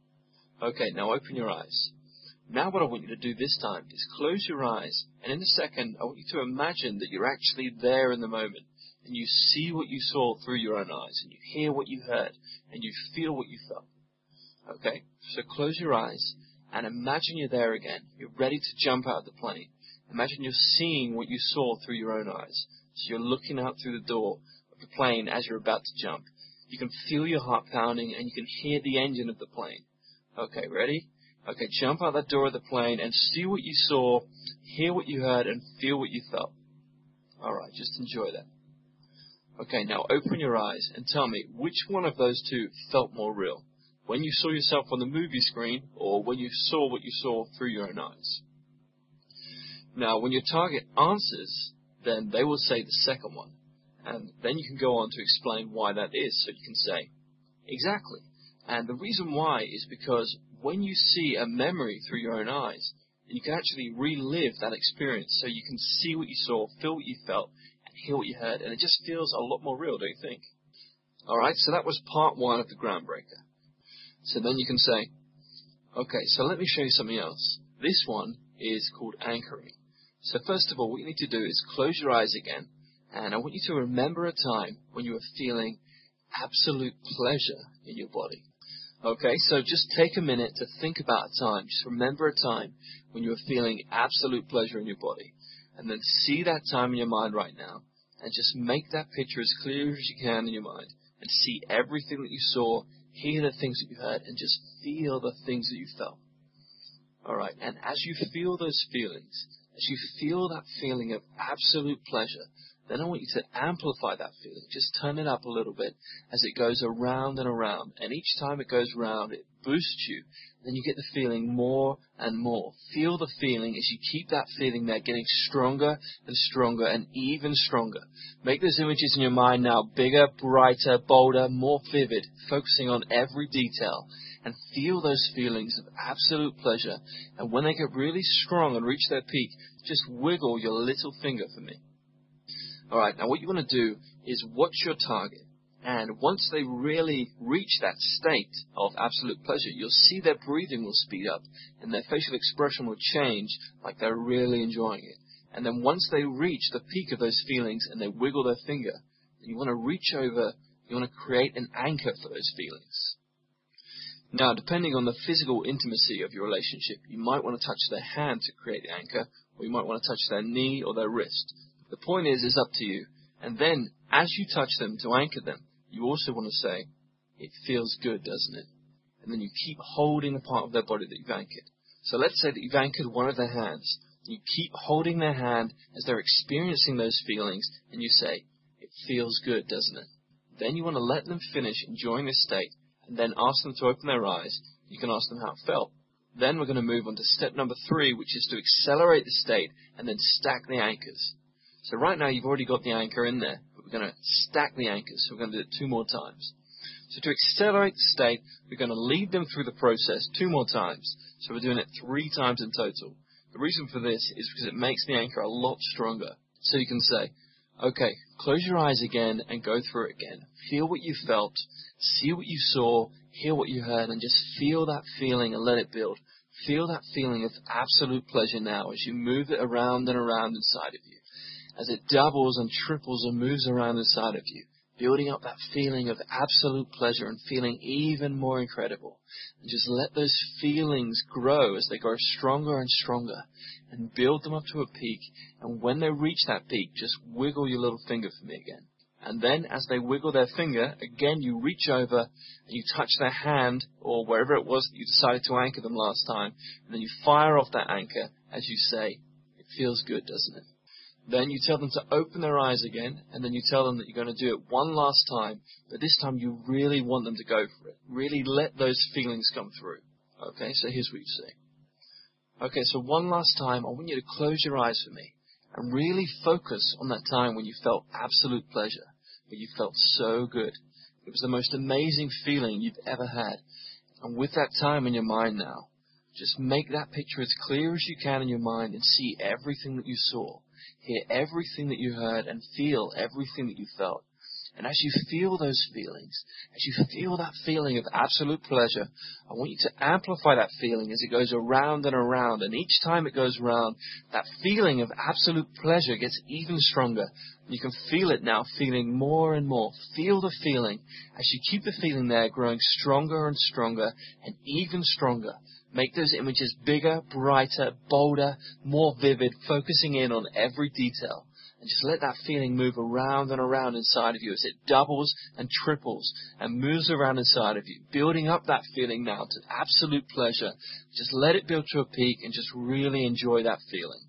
Okay, now open your eyes. Now what I want you to do this time is close your eyes, and in a second I want you to imagine that you're actually there in the moment, and you see what you saw through your own eyes, and you hear what you heard, and you feel what you felt. Okay, so close your eyes and imagine you're there again. You're ready to jump out of the plane. Imagine you're seeing what you saw through your own eyes. So you're looking out through the door of the plane as you're about to jump. You can feel your heart pounding and you can hear the engine of the plane. Okay, ready? Okay, jump out that door of the plane and see what you saw, hear what you heard, and feel what you felt. Alright, just enjoy that. Okay, now open your eyes and tell me which one of those two felt more real. When you saw yourself on the movie screen, or when you saw what you saw through your own eyes. Now, when your target answers, then they will say the second one. And then you can go on to explain why that is. So you can say, exactly. And the reason why is because when you see a memory through your own eyes, you can actually relive that experience. So you can see what you saw, feel what you felt, and hear what you heard. And it just feels a lot more real, don't you think? Alright, so that was part one of the Groundbreaker. So then you can say, okay, so let me show you something else. This one is called anchoring. So first of all, what you need to do is close your eyes again, and I want you to remember a time when you were feeling absolute pleasure in your body. Okay, so just take a minute to think about a time. Just remember a time when you were feeling absolute pleasure in your body. and then see that time in your mind right now, and just make that picture as clear as you can in your mind, and see everything that you saw, hear the things that you heard, and just feel the things that you felt. Alright, and as you feel those feelings, as you feel that feeling of absolute pleasure, then I want you to amplify that feeling. Just turn it up a little bit as it goes around and around. And each time it goes around, it boosts you. Then you get the feeling more and more. Feel the feeling as you keep that feeling there getting stronger and stronger and even stronger. Make those images in your mind now bigger, brighter, bolder, more vivid, focusing on every detail. And feel those feelings of absolute pleasure. And when they get really strong and reach their peak, just wiggle your little finger for me. Alright, now what you want to do is watch your target, and once they really reach that state of absolute pleasure, you'll see their breathing will speed up, and their facial expression will change like they're really enjoying it. And then once they reach the peak of those feelings and they wiggle their finger, you want to reach over, you want to create an anchor for those feelings. Now, depending on the physical intimacy of your relationship, you might want to touch their hand to create the anchor, or you might want to touch their knee or their wrist. The point is, it's up to you. And then, as you touch them to anchor them, you also want to say, it feels good, doesn't it? And then you keep holding the part of their body that you've anchored. So let's say that you've anchored one of their hands. You keep holding their hand as they're experiencing those feelings, and you say, it feels good, doesn't it? Then you want to let them finish enjoying this state, and then ask them to open their eyes. You can ask them how it felt. Then we're going to move on to step number three, which is to accelerate the state and then stack the anchors. So right now you've already got the anchor in there, but we're going to stack the anchors, so we're going to do it two more times. So to accelerate the state, we're going to lead them through the process two more times. So we're doing it three times in total. The reason for this is because it makes the anchor a lot stronger. So you can say, okay, close your eyes again and go through it again. Feel what you felt, see what you saw, hear what you heard, and just feel that feeling and let it build. Feel that feeling of absolute pleasure now as you move it around and around inside of you. As it doubles and triples and moves around inside of you, building up that feeling of absolute pleasure and feeling even more incredible. And just let those feelings grow as they grow stronger and stronger, and build them up to a peak. And when they reach that peak, just wiggle your little finger for me again. And then as they wiggle their finger, again you reach over and you touch their hand or wherever it was that you decided to anchor them last time, and then you fire off that anchor as you say, it feels good, doesn't it? Then you tell them to open their eyes again, and then you tell them that you're going to do it one last time, but this time you really want them to go for it. Really let those feelings come through. Okay, so here's what you say. Okay, so one last time, I want you to close your eyes for me, and really focus on that time when you felt absolute pleasure, when you felt so good. It was the most amazing feeling you've ever had. And with that time in your mind now, just make that picture as clear as you can in your mind and see everything that you saw. Hear everything that you heard and feel everything that you felt. And as you feel those feelings, as you feel that feeling of absolute pleasure, I want you to amplify that feeling as it goes around and around. And each time it goes around, that feeling of absolute pleasure gets even stronger. You can feel it now, feeling more and more. Feel the feeling as you keep the feeling there, growing stronger and stronger and even stronger. Make those images bigger, brighter, bolder, more vivid, focusing in on every detail. And just let that feeling move around and around inside of you as it doubles and triples and moves around inside of you, building up that feeling now to absolute pleasure. Just let it build to a peak and just really enjoy that feeling.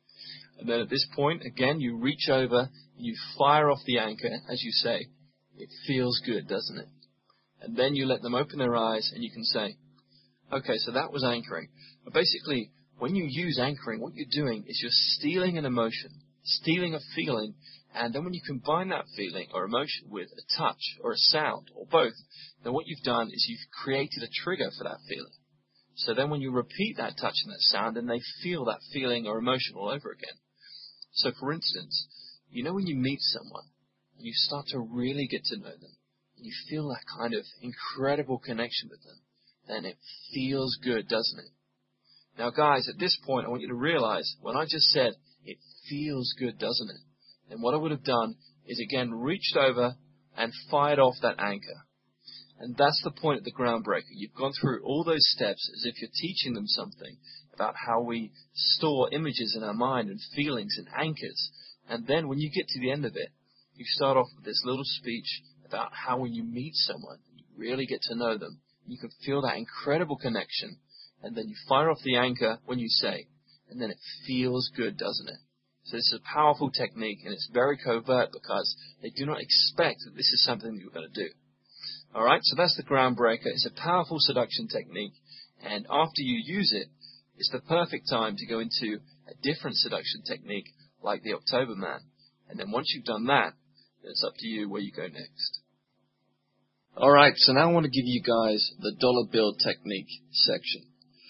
And then at this point, again, you reach over and you fire off the anchor as you say, it feels good, doesn't it? And then you let them open their eyes and you can say, okay, so that was anchoring. But basically, when you use anchoring, what you're doing is you're stealing an emotion, stealing a feeling, and then when you combine that feeling or emotion with a touch or a sound or both, then what you've done is you've created a trigger for that feeling. So then when you repeat that touch and that sound, then they feel that feeling or emotion all over again. So for instance, you know when you meet someone and you start to really get to know them, and you feel that kind of incredible connection with them, then it feels good, doesn't it? Now guys, at this point I want you to realize when I just said it feels good, doesn't it? And what I would have done is again reached over and fired off that anchor. And that's the point of the Groundbreaker. You've gone through all those steps as if you're teaching them something about how we store images in our mind and feelings and anchors. And then when you get to the end of it, you start off with this little speech about how when you meet someone, you really get to know them. You can feel that incredible connection. And then you fire off the anchor when you say, and then it feels good, doesn't it? So this is a powerful technique, and it's very covert because they do not expect that this is something that you're going to do. All right, so that's the Groundbreaker. It's a powerful seduction technique, and after you use it, it's the perfect time to go into a different seduction technique like the October Man. And then once you've done that, it's up to you where you go next. All right, so now I want to give you guys the dollar bill technique section.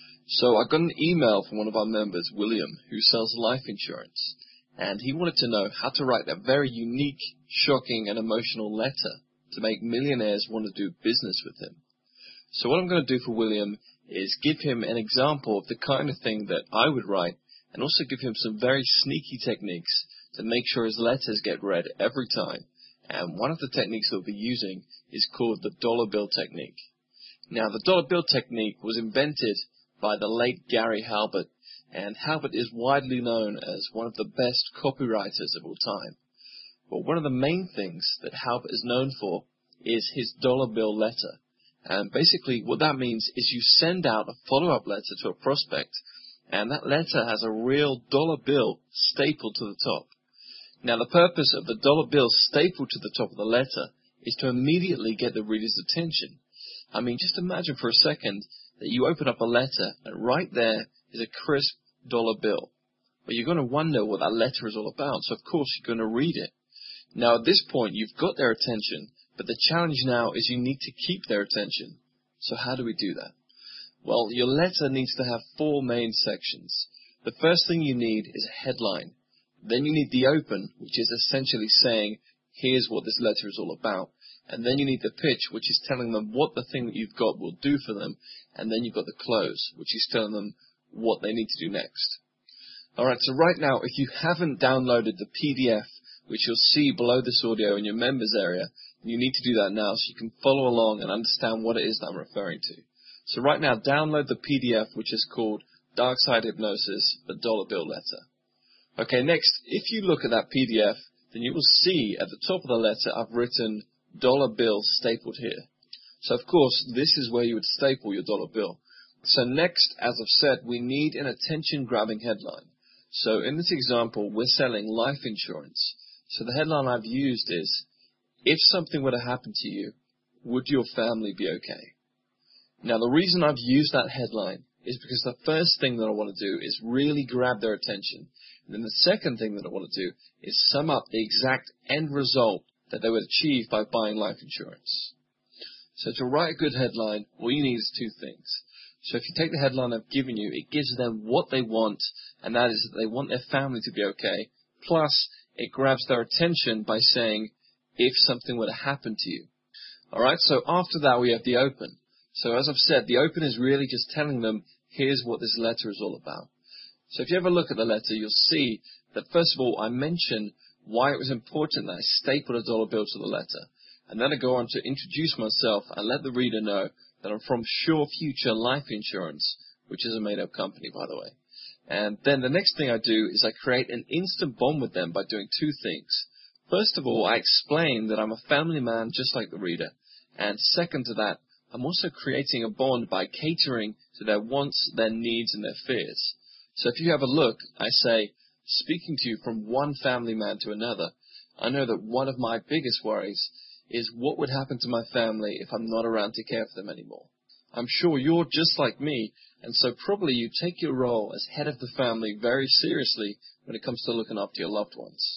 So I got an email from one of our members, William, who sells life insurance, and he wanted to know how to write that very unique, shocking, and emotional letter to make millionaires want to do business with him. So what I'm going to do for William is give him an example of the kind of thing that I would write, and also give him some very sneaky techniques to make sure his letters get read every time. And one of the techniques that we'll be using is called the dollar bill technique. Now, the dollar bill technique was invented by the late Gary Halbert, and Halbert is widely known as one of the best copywriters of all time. But one of the main things that Halbert is known for is his dollar bill letter. And basically what that means is you send out a follow-up letter to a prospect, and that letter has a real dollar bill stapled to the top. Now, the purpose of the dollar bill stapled to the top of the letter is to immediately get the reader's attention. I mean, just imagine for a second that you open up a letter, and right there is a crisp dollar bill. But you're going to wonder what that letter is all about, so of course you're going to read it. Now, at this point, you've got their attention, but the challenge now is you need to keep their attention. So how do we do that? Well, your letter needs to have four main sections. The first thing you need is a headline. Then you need the open, which is essentially saying, here's what this letter is all about. And then you need the pitch, which is telling them what the thing that you've got will do for them. And then you've got the close, which is telling them what they need to do next. Alright, so right now, if you haven't downloaded the P D F, which you'll see below this audio in your members area, you need to do that now so you can follow along and understand what it is that I'm referring to. So right now, download the P D F, which is called Dark Side Hypnosis, the Dollar Bill Letter. Okay, next, if you look at that P D F, then you will see at the top of the letter I've written dollar bill stapled here. So of course, this is where you would staple your dollar bill. So next, as I've said, we need an attention-grabbing headline. So in this example, we're selling life insurance. So the headline I've used is, if something were to happen to you, would your family be okay? Now, the reason I've used that headline is because the first thing that I want to do is really grab their attention. And then the second thing that I want to do is sum up the exact end result that they would achieve by buying life insurance. So to write a good headline, all you need is two things. So if you take the headline I've given you, it gives them what they want, and that is that they want their family to be okay. Plus, it grabs their attention by saying, if something were to happen to you. Alright, so after that we have the open. So as I've said, the open is really just telling them, here's what this letter is all about. So if you ever look at the letter, you'll see that first of all, I mention why it was important that I stapled a dollar bill to the letter. And then I go on to introduce myself and let the reader know that I'm from Sure Future Life Insurance, which is a made-up company, by the way. And then the next thing I do is I create an instant bond with them by doing two things. First of all, I explain that I'm a family man just like the reader. And second to that, I'm also creating a bond by catering to their wants, their needs, and their fears. So if you have a look, I say, speaking to you from one family man to another, I know that one of my biggest worries is what would happen to my family if I'm not around to care for them anymore. I'm sure you're just like me, and so probably you take your role as head of the family very seriously when it comes to looking after your loved ones.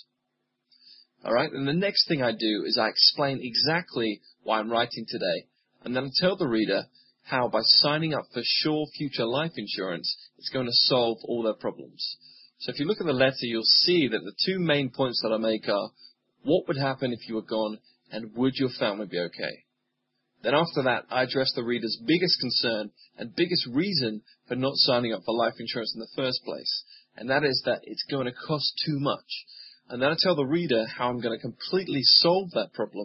Alright, and the next thing I do is I explain exactly why I'm writing today, and then I tell the reader how by signing up for Sure Future Life Insurance, it's going to solve all their problems. So if you look at the letter, you'll see that the two main points that I make are, what would happen if you were gone, and would your family be okay? Then after that, I address the reader's biggest concern and biggest reason for not signing up for life insurance in the first place, and that is that it's going to cost too much. And then I tell the reader how I'm going to completely solve that problem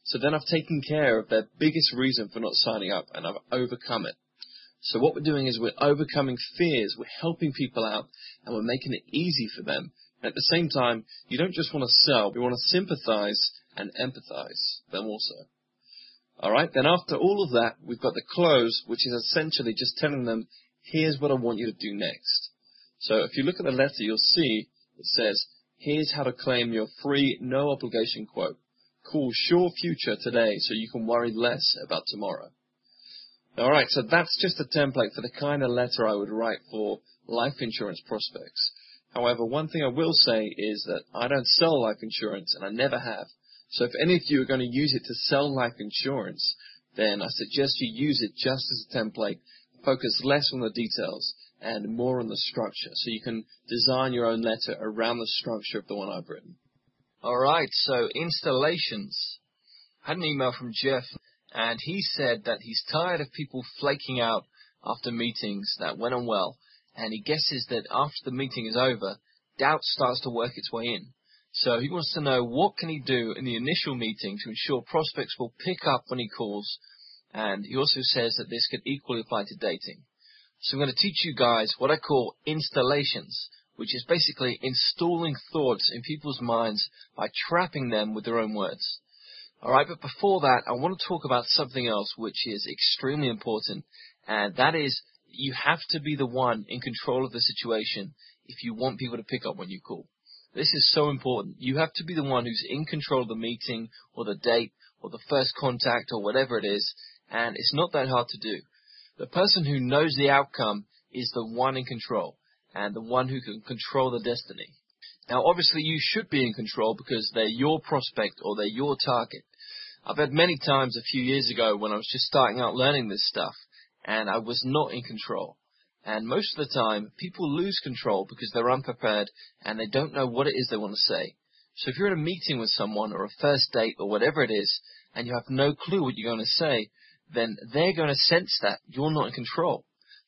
So then I've taken care of their biggest reason for not signing up, and I've overcome it. So what we're doing is we're overcoming fears, we're helping people out, and we're making it easy for them. And at the same time, you don't just want to sell, we want to sympathize and empathize them also. Alright, then after all of that, we've got the close, which is essentially just telling them, here's what I want you to do next. So if you look at the letter, you'll see it says, here's how to claim your free, no obligation quote. Call Sure Future today so you can worry less about tomorrow. Alright, so that's just a template for the kind of letter I would write for life insurance prospects. However, one thing I will say is that I don't sell life insurance, and I never have. So if any of you are going to use it to sell life insurance, then I suggest you use it just as a template, focus less on the details and more on the structure, so you can design your own letter around the structure of the one I've written. Alright, so installations. I had an email from Jeff, and he said that he's tired of people flaking out after meetings that went on well, and he guesses that after the meeting is over, doubt starts to work its way in. So he wants to know what can he do in the initial meeting to ensure prospects will pick up when he calls, and he also says that this could equally apply to dating. So I'm going to teach you guys what I call installations, which is basically installing thoughts in people's minds by trapping them with their own words. Alright, but before that, I want to talk about something else which is extremely important, and that is you have to be the one in control of the situation if you want people to pick up when you call. This is so important. You have to be the one who's in control of the meeting or the date or the first contact or whatever it is, and it's not that hard to do. The person who knows the outcome is the one in control and the one who can control the destiny. Now, obviously, you should be in control because they're your prospect or they're your target. I've had many times a few years ago when I was just starting out learning this stuff, and I was not in control. And most of the time, people lose control because they're unprepared and they don't know what it is they want to say. So if you're in a meeting with someone or a first date or whatever it is, and you have no clue what you're going to say, then they're going to sense that you're not in control.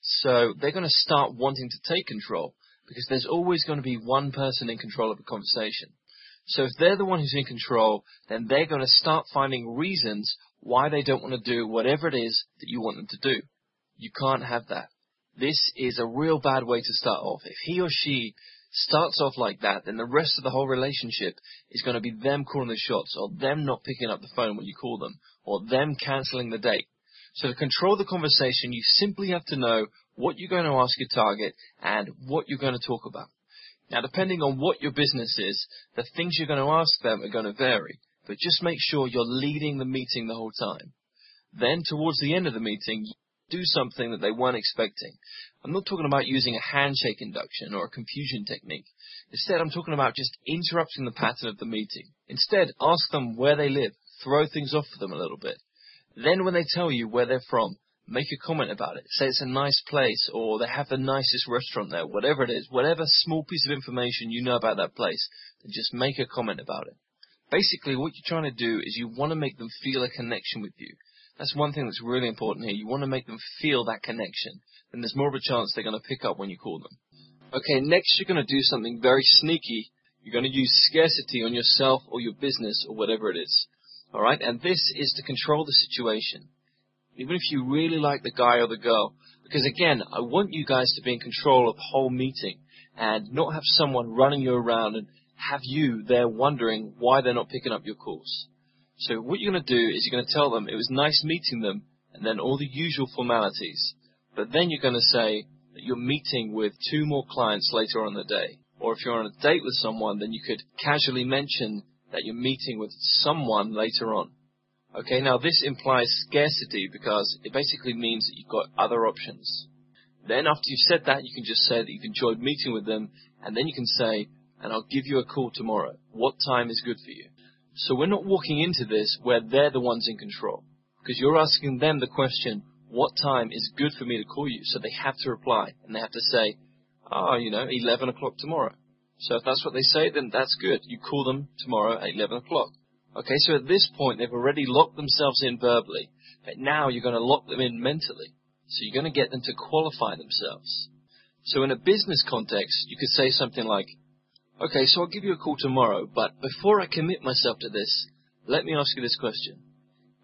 So they're going to start wanting to take control because there's always going to be one person in control of a conversation. So if they're the one who's in control, then they're going to start finding reasons why they don't want to do whatever it is that you want them to do. You can't have that. This is a real bad way to start off. If he or she starts off like that, then the rest of the whole relationship is going to be them calling the shots, or them not picking up the phone when you call them, or them cancelling the date. So to control the conversation, you simply have to know what you're going to ask your target and what you're going to talk about. Now, depending on what your business is, the things you're going to ask them are going to vary, but just make sure you're leading the meeting the whole time. Then, towards the end of the meeting, do something that they weren't expecting. I'm not talking about using a handshake induction or a confusion technique. Instead, I'm talking about just interrupting the pattern of the meeting. Instead, ask them where they live. Throw things off for them a little bit. Then when they tell you where they're from, make a comment about it. Say it's a nice place, or they have the nicest restaurant there, whatever it is. Whatever small piece of information you know about that place, then just make a comment about it. Basically, what you're trying to do is you want to make them feel a connection with you. That's one thing that's really important here. You want to make them feel that connection. Then there's more of a chance they're going to pick up when you call them. Okay, next you're going to do something very sneaky. You're going to use scarcity on yourself or your business or whatever it is. Alright, and this is to control the situation. Even if you really like the guy or the girl. Because again, I want you guys to be in control of the whole meeting and not have someone running you around and have you there wondering why they're not picking up your calls. So what you're going to do is you're going to tell them it was nice meeting them and then all the usual formalities. But then you're going to say that you're meeting with two more clients later on in the day. Or if you're on a date with someone, then you could casually mention that you're meeting with someone later on. Okay, now this implies scarcity because it basically means that you've got other options. Then after you've said that, you can just say that you've enjoyed meeting with them, and then you can say, and I'll give you a call tomorrow. What time is good for you? So we're not walking into this where they're the ones in control, because you're asking them the question, what time is good for me to call you? So they have to reply, and they have to say, oh, you know, eleven o'clock tomorrow. So if that's what they say, then that's good. You call them tomorrow at eleven o'clock. Okay, so at this point, they've already locked themselves in verbally, but now you're going to lock them in mentally. So you're going to get them to qualify themselves. So in a business context, you could say something like, okay, so I'll give you a call tomorrow, but before I commit myself to this, let me ask you this question.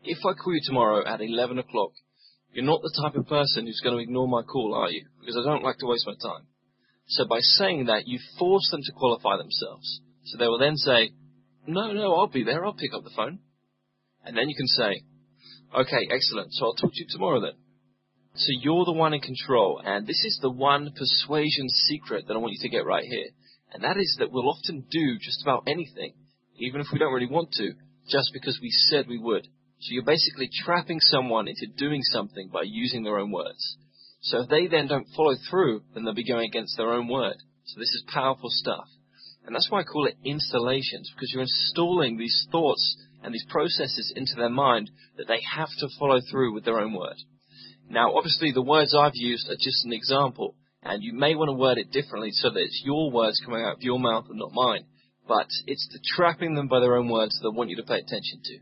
if I call you tomorrow at eleven o'clock, you're not the type of person who's going to ignore my call, are you? Because I don't like to waste my time. So by saying that, you force them to qualify themselves. So they will then say, no, no, I'll be there, I'll pick up the phone. And then you can say, okay, excellent, so I'll talk to you tomorrow then. So you're the one in control, and this is the one persuasion secret that I want you to get right here. And that is that we'll often do just about anything, even if we don't really want to, just because we said we would. So you're basically trapping someone into doing something by using their own words. So if they then don't follow through, then they'll be going against their own word. So this is powerful stuff. And that's why I call it installations, because you're installing these thoughts and these processes into their mind that they have to follow through with their own word. Now, obviously, the words I've used are just an example, and you may want to word it differently so that it's your words coming out of your mouth and not mine. But it's the trapping them by their own words that I want you to pay attention to.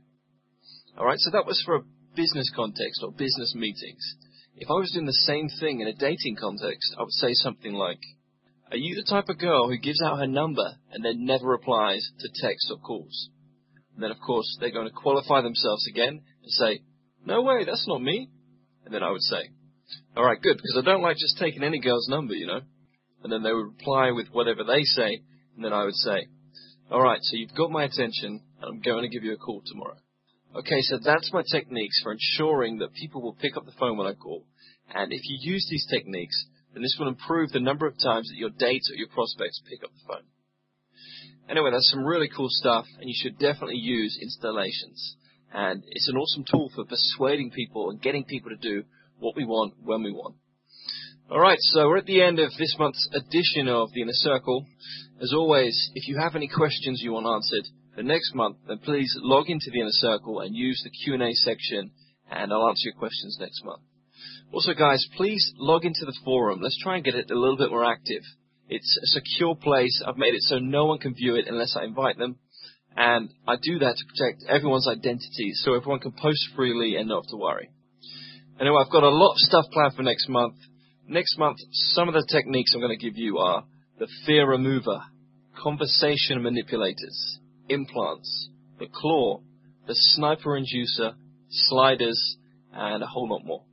All right, so that was for a business context or business meetings. If I was doing the same thing in a dating context, I would say something like, are you the type of girl who gives out her number and then never replies to texts or calls? And then, of course, they're going to qualify themselves again and say, no way, that's not me. And then I would say, all right, good, because I don't like just taking any girl's number, you know. And then they would reply with whatever they say, and then I would say, all right, so you've got my attention, and I'm going to give you a call tomorrow. Okay, so that's my techniques for ensuring that people will pick up the phone when I call. And if you use these techniques, then this will improve the number of times that your dates or your prospects pick up the phone. Anyway, that's some really cool stuff, and you should definitely use installations. And it's an awesome tool for persuading people and getting people to do what we want when we want. All right, so we're at the end of this month's edition of The Inner Circle. As always, if you have any questions you want answered for next month, then please log into The Inner Circle and use the Q and A section, and I'll answer your questions next month. Also, guys, please log into the forum. Let's try and get it a little bit more active. It's a secure place. I've made it so no one can view it unless I invite them. And I do that to protect everyone's identity so everyone can post freely and not have to worry. Anyway, I've got a lot of stuff planned for next month. Next month, some of the techniques I'm going to give you are the fear remover, conversation manipulators, implants, the claw, the sniper inducer, sliders, and a whole lot more.